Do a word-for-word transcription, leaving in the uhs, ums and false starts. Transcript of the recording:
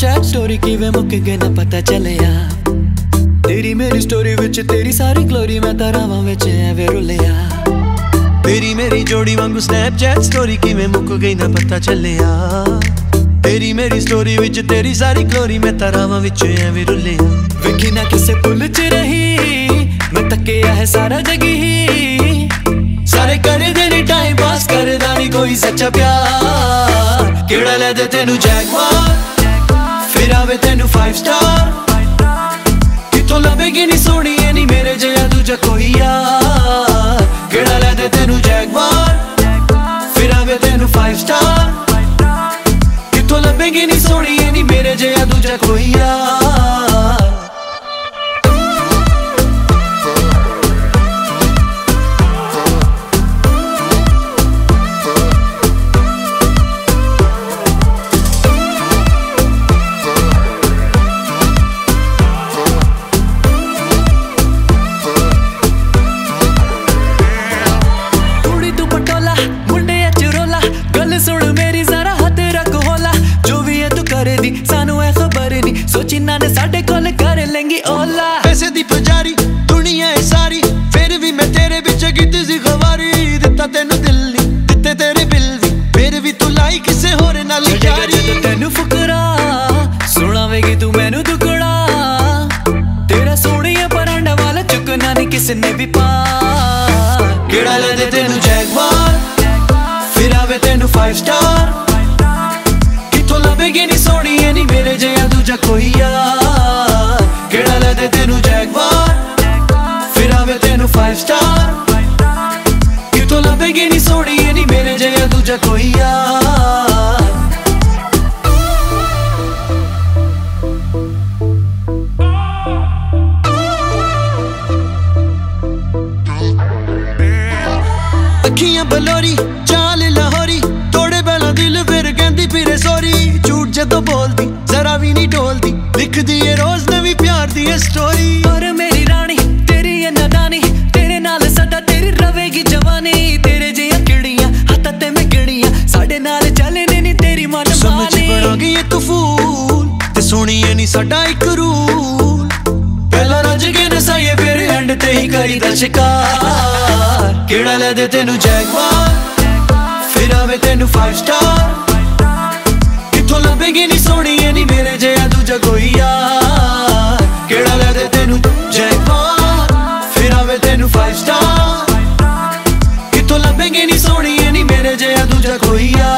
Snapchat story किवें मुक गए ना पता चलिया। तेरी मेरी स्टोरी विच तेरी सारी ग्लोरी मैं तारावां विच एवें रुलिया। तेरी मेरी जोड़ी वांगू स्नैपचैट स्टोरी किवें मुक गई ना पता चलिया। तेरी मेरी स्टोरी विच तेरी सारी ग्लोरी मैं तारावां विच एवें रुलिया। वेखी ना किसे पुल च रही मैं तकिया है सारा जगी ही। सारे कर दे टाइम पास करदा नहीं कोई सच्चा प्यार। केड़ा ले दे तेनू जैगवार फिर आवे तेनू फाइव स्टार। कितों लभेगी नी सोहनी नी मेरे जिहा दूजा कोई यार। केड़ा ले दे तेनू जैगवार फिर आवे तेनू फाइव स्टार। कितों लभेगी नी सोहनी नी मेरे जिहा दूजा कोई यार। सानू है खबर नहीं सोची ना ने साडे कोल कर लेंगी ओला। पैसे दी पुजारी दुनिया है सारी फिर भी मैं तेरे विच कीती सी खवारी। दिता तेनू दिल नहीं दिते तेरे बिल भी फिर भी तू लाई किसे होर नाल यारी। जद तेनू फुकरा सुनावेगी तू मैनू दुकड़ा। तेरा सोहणिया परांडा वाला चुकना नहीं किसी ने भी पा। केड़ा ले दे तेनू जैगवार फिर आवे तेनू फाइव स्टार। कितों लभेगी नी सोहनी नी मेरे जिहा दूजा कोई यार। केड़ा ले दे तेनू जैगवार फिर आवे तेनू फाइव स्टार। कितों लभेगी नी सोहनी नी मेरे जिहा दूजा कोई यार। अखियां बलोरी चाल लाहौरी तोड़े पहला दिल फिर कहंदी फिरे सॉरी। झूठ जदों बोलदी जरा भी नहीं डोलदी लिखदी है रोज नवी प्यार दी स्टोरी। और मेरी रानी तेरी ये नादानी तेरे नाल सदा तेरी रवेगी जवानी। तेरे जिहा किड़ियां हत्था ते मैं गिड़ियां साडे नाल चलने नी तेरी मन मानी। समझ बना गई एक फूल ते सोहणीए नी साडा इक रूल। पहला रज के नसाइए फिर एंड ते ही करी दा शिकार। केड़ा ले दे तेनू जैगवार फिर आवे तेनू फाइव स्टार। कितों लभेगी नी सोहनी नी मेरे जिहा दूजा कोई यार। केड़ा ले दे तेनू जैगवार फिर आवे तेनू फाइव स्टार। कितों लभेगी नी सोहनी नी मेरे जिहा दूजा कोई यार।